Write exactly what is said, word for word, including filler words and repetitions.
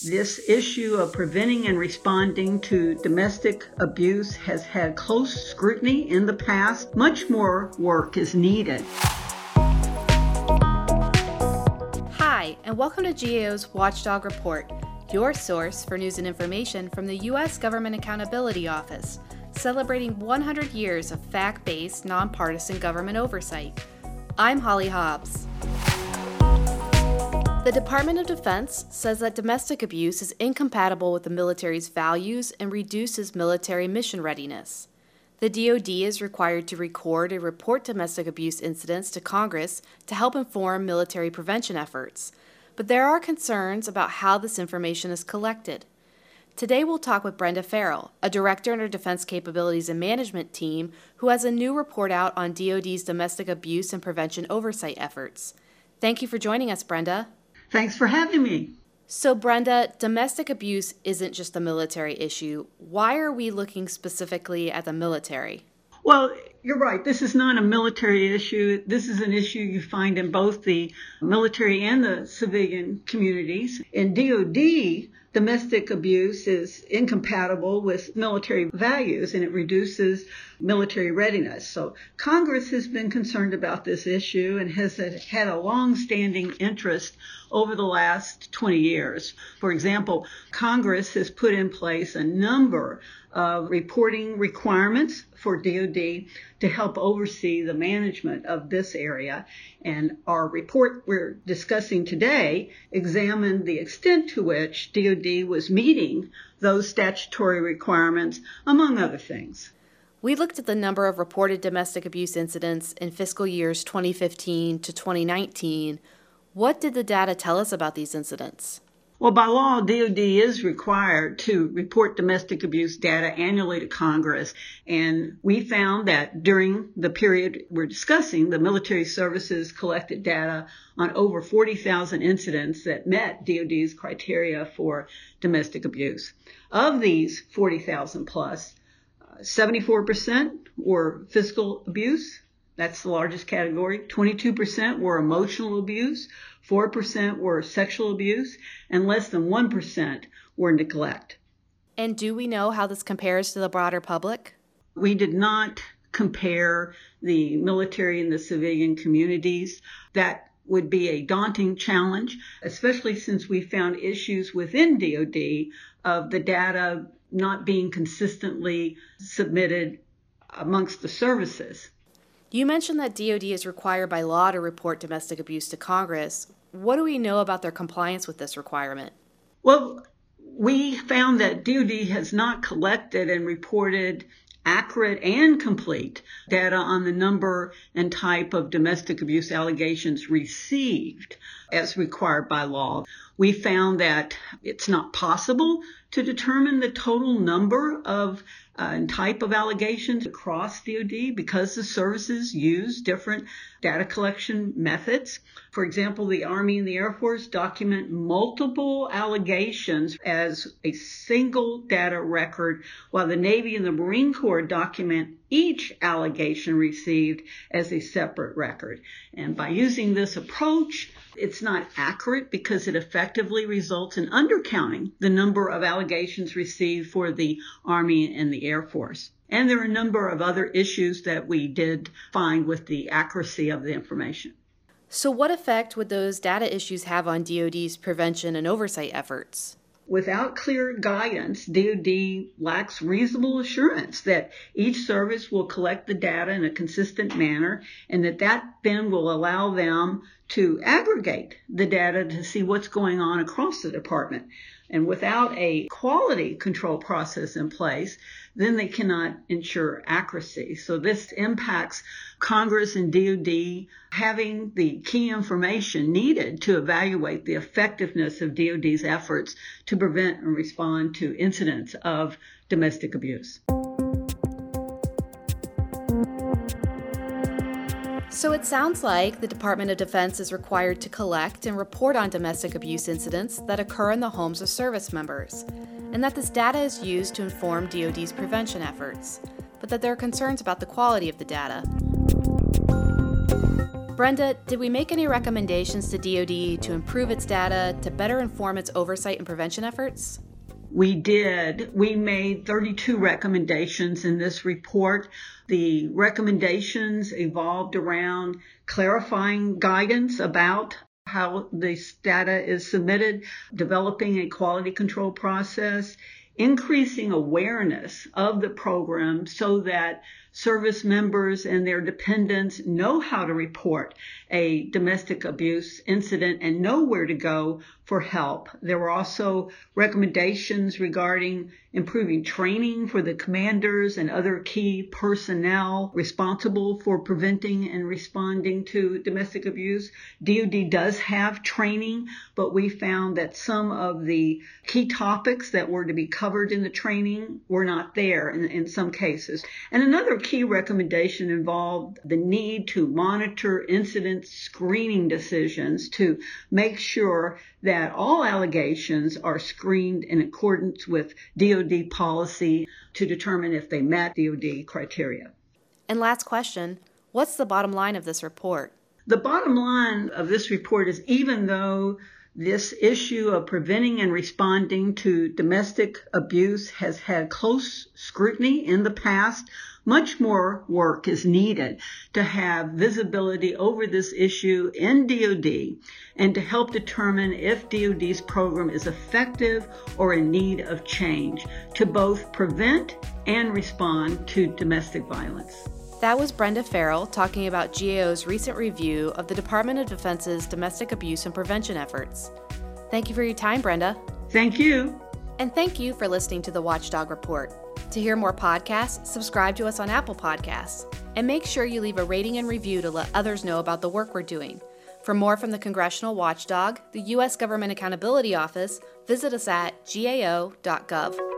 This issue of preventing and responding to domestic abuse has had close scrutiny in the past. Much more work is needed. Hi, and welcome to G A O's Watchdog Report, your source for news and information from the U S Government Accountability Office, celebrating one hundred years of fact-based, nonpartisan government oversight. I'm Holly Hobbs. The Department of Defense says that domestic abuse is incompatible with the military's values and reduces military mission readiness. The D O D is required to record and report domestic abuse incidents to Congress to help inform military prevention efforts, but there are concerns about how this information is collected. Today we'll talk with Brenda Farrell, a director in our Defense Capabilities and Management team who has a new report out on D O D's domestic abuse and prevention oversight efforts. Thank you for joining us, Brenda. Thanks for having me. So, Brenda, domestic abuse isn't just a military issue. Why are we looking specifically at the military? Well, you're right. This is not a military issue. This is an issue you find in both the military and the civilian communities. In D O D, domestic abuse is incompatible with military values and it reduces military readiness. So Congress has been concerned about this issue and has had a long-standing interest over the last twenty years. For example, Congress has put in place a number of reporting requirements for D O D to help oversee the management of this area. And our report we're discussing today examined the extent to which D O D was meeting those statutory requirements, among other things. We looked at the number of reported domestic abuse incidents in fiscal years twenty fifteen to twenty nineteen. What did the data tell us about these incidents? Well, by law, D O D is required to report domestic abuse data annually to Congress. And we found that during the period we're discussing, the military services collected data on over forty thousand incidents that met D O D's criteria for domestic abuse. Of these forty thousand plus, seventy-four percent were physical abuse. That's the largest category. twenty-two percent were emotional abuse. four percent were sexual abuse. And less than one percent were neglect. And do we know how this compares to the broader public? We did not compare the military and the civilian communities. That would be a daunting challenge, especially since we found issues within D O D of the data not being consistently submitted amongst the services. You mentioned that D O D is required by law to report domestic abuse to Congress. What do we know about their compliance with this requirement? Well, we found that D O D has not collected and reported accurate and complete data on the number and type of domestic abuse allegations received as required by law. We found that it's not possible to determine the total number of uh, and type of allegations across D O D because the services use different data collection methods. For example, the Army and the Air Force document multiple allegations as a single data record, while the Navy and the Marine Corps document each allegation received as a separate record. And by using this approach, it's not accurate because it effectively results in undercounting the number of allegations received for the Army and the Air Force. And there are a number of other issues that we did find with the accuracy of the information. So what effect would those data issues have on D O D's prevention and oversight efforts? Without clear guidance, D O D lacks reasonable assurance that each service will collect the data in a consistent manner and that that then will allow them to aggregate the data to see what's going on across the department. And without a quality control process in place, then they cannot ensure accuracy. So this impacts Congress and D O D having the key information needed to evaluate the effectiveness of D O D's efforts to prevent and respond to incidents of domestic abuse. So it sounds like the Department of Defense is required to collect and report on domestic abuse incidents that occur in the homes of service members, and that this data is used to inform D O D's prevention efforts, but that there are concerns about the quality of the data. Brenda, did we make any recommendations to D O D to improve its data to better inform its oversight and prevention efforts? We did. We made thirty-two recommendations in this report. The recommendations evolved around clarifying guidance about how this data is submitted, developing a quality control process, increasing awareness of the program so that service members and their dependents know how to report a domestic abuse incident and know where to go for help. There were also recommendations regarding improving training for the commanders and other key personnel responsible for preventing and responding to domestic abuse. D O D does have training, but we found that some of the key topics that were to be covered in the training were not there in, in some cases. And another key recommendation involved the need to monitor incident screening decisions to make sure that all allegations are screened in accordance with D O D policy to determine if they met D O D criteria. And last question, what's the bottom line of this report? The bottom line of this report is even though this issue of preventing and responding to domestic abuse has had close scrutiny in the past, much more work is needed to have visibility over this issue in D O D and to help determine if D O D's program is effective or in need of change to both prevent and respond to domestic violence. That was Brenda Farrell talking about G A O's recent review of the Department of Defense's domestic abuse and prevention efforts. Thank you for your time, Brenda. Thank you. And thank you for listening to the Watchdog Report. To hear more podcasts, subscribe to us on Apple Podcasts. And make sure you leave a rating and review to let others know about the work we're doing. For more from the Congressional Watchdog, the U S Government Accountability Office, visit us at G A O dot gov.